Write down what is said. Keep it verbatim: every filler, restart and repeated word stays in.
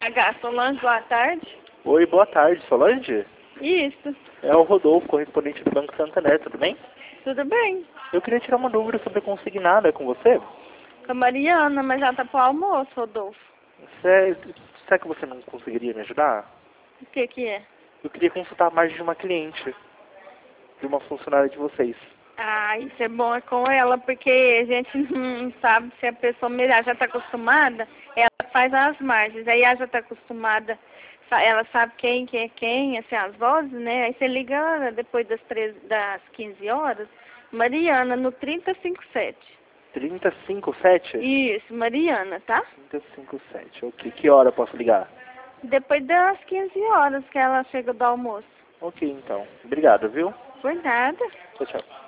H. Solange, boa tarde. Oi, boa tarde, Solange? Isso, É o Rodolfo, correspondente do Banco Santander, tudo bem? tudo bem. Eu queria tirar uma dúvida sobre consignado, é com você? Com a Mariana, mas já tá pro almoço, Rodolfo. Sé- Será que você não conseguiria me ajudar? O que que é? Eu queria consultar a margem de uma cliente, de uma funcionária de vocês. Ah, isso é bom é com ela, porque a gente não sabe se a pessoa melhor já tá acostumada, ela faz as margens. Aí ela já tá acostumada, sa- ela sabe quem, quem é quem, assim, as vozes, né? Aí você liga depois das, treze, das quinze horas, Mariana, no trinta e cinco sete. trinta e cinco sete? Isso, Mariana, tá? trinta e cinco sete, ok. Que hora eu posso ligar? Depois das quinze horas que ela chega do almoço. Ok, então. Obrigado, viu? Por nada. Tchau, tchau.